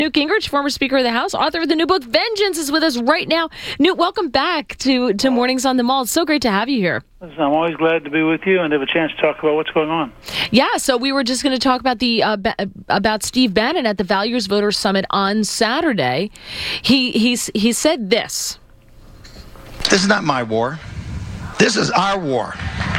Newt Gingrich, former Speaker of the House, author of the new book, Vengeance, is with us right now. Newt, welcome back to Mornings on the Mall. It's so great to have you here. I'm always glad to be with you and have a chance to talk about what's going on. Yeah, so we were just going to talk about about Steve Bannon at the Values Voters Summit on Saturday. He said this. This is not my war. This is our war.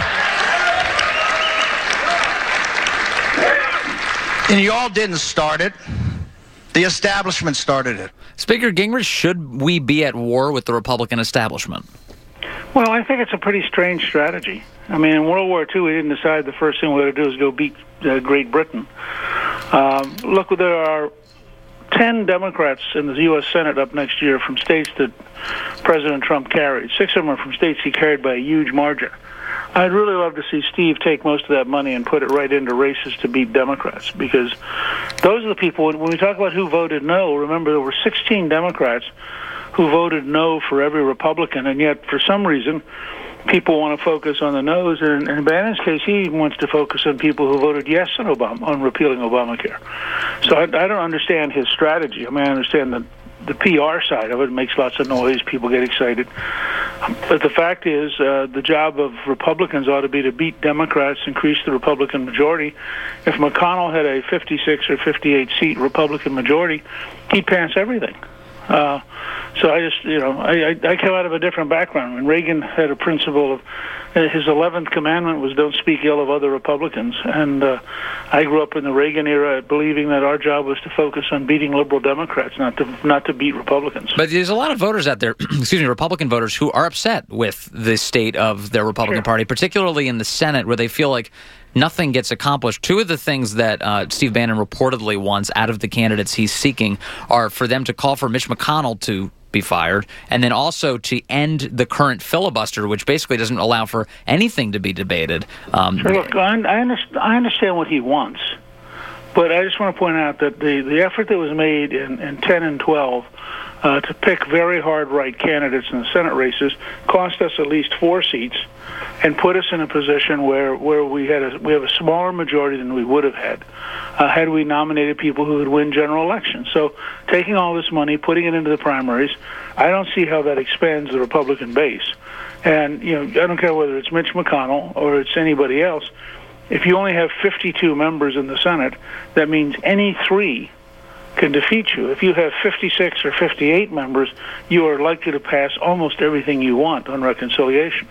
And you all didn't start it. The establishment started it. Speaker Gingrich, should we be at war with the Republican establishment? Well, I think it's a pretty strange strategy. I mean, in World War II, we didn't decide the first thing we ought to do is go beat Great Britain. Look, there are 10 Democrats in the U.S. Senate up next year from states that President Trump carried. 6 of them are from states he carried by a huge margin. I'd really love to see Steve take most of that money and put it right into races to beat Democrats, because those are the people, when we talk about who voted no, remember there were 16 Democrats who voted no for every Republican, and yet for some reason people want to focus on the no's, and in Bannon's case, he wants to focus on people who voted yes on repealing Obamacare. So I don't understand his strategy. I mean, I understand the PR side of it makes lots of noise, people get excited. But the fact is, the job of Republicans ought to be to beat Democrats, increase the Republican majority. If McConnell had a 56 or 58 seat Republican majority, he'd pass everything. So I just, I came out of a different background. When Reagan had a principle of, his 11th commandment was don't speak ill of other Republicans. And I grew up in the Reagan era believing that our job was to focus on beating liberal Democrats, not to beat Republicans. But there's a lot of voters out there, Republican voters, who are upset with the state of their Republican Party, particularly in the Senate, where they feel like nothing gets accomplished. Two of the things that Steve Bannon reportedly wants out of the candidates he's seeking are for them to call for Mitch McConnell to be fired, and then also to end the current filibuster, which basically doesn't allow for anything to be debated. Look, I understand what he wants, but I just want to point out that the effort that was made in 10 and 12 to pick very hard right candidates in the Senate races cost us at least 4 seats and put us in a position where we have a smaller majority than we would have had we nominated people who would win general elections. So taking all this money, putting it into the primaries, I don't see how that expands the Republican base. And, I don't care whether it's Mitch McConnell or it's anybody else. If you only have 52 members in the Senate, that means any 3 can defeat you. If you have 56 or 58 members, you are likely to pass almost everything you want on reconciliation.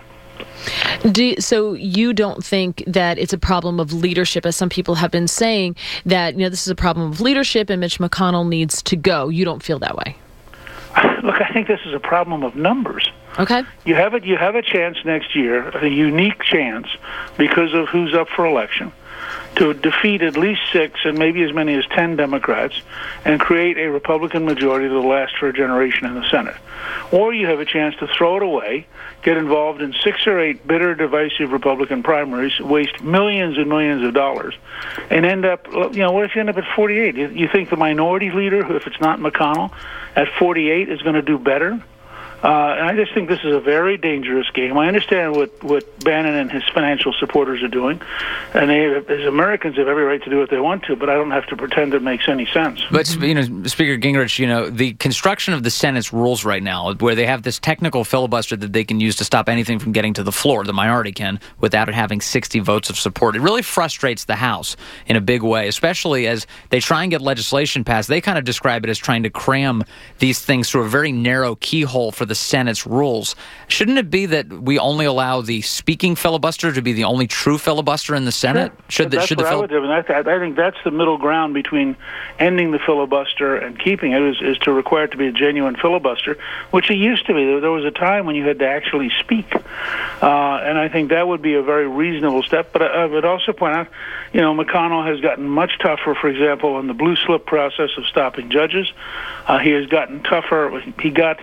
So you don't think that it's a problem of leadership, as some people have been saying, that this is a problem of leadership and Mitch McConnell needs to go? You don't feel that way? Look, I think this is a problem of numbers. Okay. You have a chance next year, a unique chance, because of who's up for election, to defeat at least 6 and maybe as many as 10 Democrats and create a Republican majority that will last for a generation in the Senate. Or you have a chance to throw it away, get involved in 6 or 8 bitter, divisive Republican primaries, waste millions and millions of dollars, and end up, what if you end up at 48? You think the minority leader, if it's not McConnell, at 48 is going to do better? And I just think this is a very dangerous game. I understand what Bannon and his financial supporters are doing, and they, as Americans, have every right to do what they want to, but I don't have to pretend it makes any sense. But, Speaker Gingrich, the construction of the Senate's rules right now, where they have this technical filibuster that they can use to stop anything from getting to the floor, the minority can, without it having 60 votes of support. It really frustrates the House in a big way, especially as they try and get legislation passed. They kind of describe it as trying to cram these things through a very narrow keyhole for the Senate's rules. Shouldn't it be that we only allow the speaking filibuster to be the only true filibuster in the Senate? Sure. I think that's the middle ground between ending the filibuster and keeping it, is to require it to be a genuine filibuster, which it used to be. There was a time when you had to actually speak, and I think that would be a very reasonable step. But I would also point out, McConnell has gotten much tougher, for example, on the blue slip process of stopping judges. He has gotten tougher. He got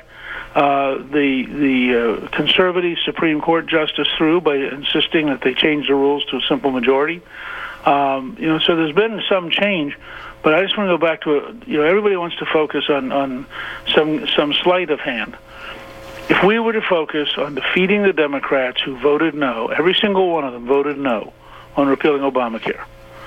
the conservative Supreme Court justice through by insisting that they change the rules to a simple majority. So there's been some change, but I just want to go back to everybody wants to focus on some sleight of hand. If we were to focus on defeating the Democrats who voted no, every single one of them voted no on repealing Obamacare.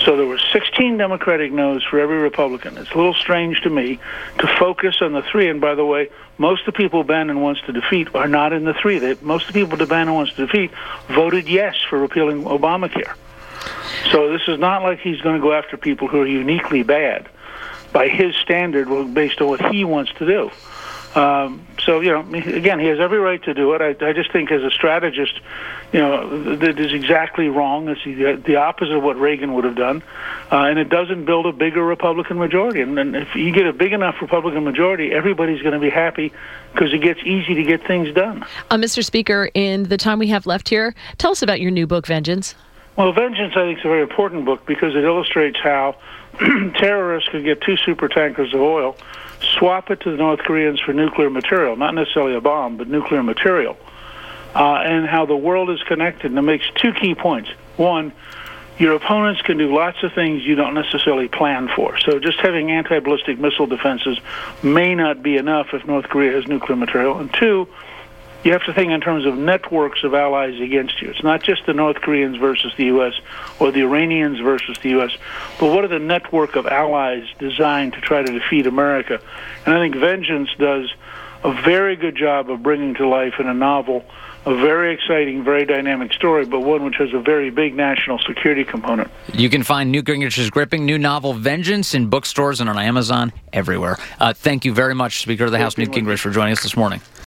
So there were 16 Democratic no's for every Republican. It's a little strange to me to focus on the 3. And by the way, most of the people Bannon wants to defeat are not in the 3. Most of the people that Bannon wants to defeat voted yes for repealing Obamacare. So this is not like he's going to go after people who are uniquely bad by his standard, based on what he wants to do. So, again, he has every right to do it. I just think as a strategist, that is exactly wrong. It's the opposite of what Reagan would have done. And it doesn't build a bigger Republican majority. And if you get a big enough Republican majority, everybody's going to be happy because it gets easy to get things done. Mr. Speaker, in the time we have left here, tell us about your new book, Vengeance. Well, Vengeance, I think, is a very important book because it illustrates how terrorists could get 2 super tankers of oil, swap it to the North Koreans for nuclear material, not necessarily a bomb, but nuclear material, and how the world is connected. And it makes 2 key points. One, your opponents can do lots of things you don't necessarily plan for. So just having anti-ballistic missile defenses may not be enough if North Korea has nuclear material. And 2, you have to think in terms of networks of allies against you. It's not just the North Koreans versus the U.S. or the Iranians versus the U.S., but what are the network of allies designed to try to defeat America? And I think Vengeance does a very good job of bringing to life in a novel a very exciting, very dynamic story, but one which has a very big national security component. You can find Newt Gingrich's gripping new novel, Vengeance, in bookstores and on Amazon, everywhere. Thank you very much, Speaker of the House Newt Gingrich, for joining us this morning.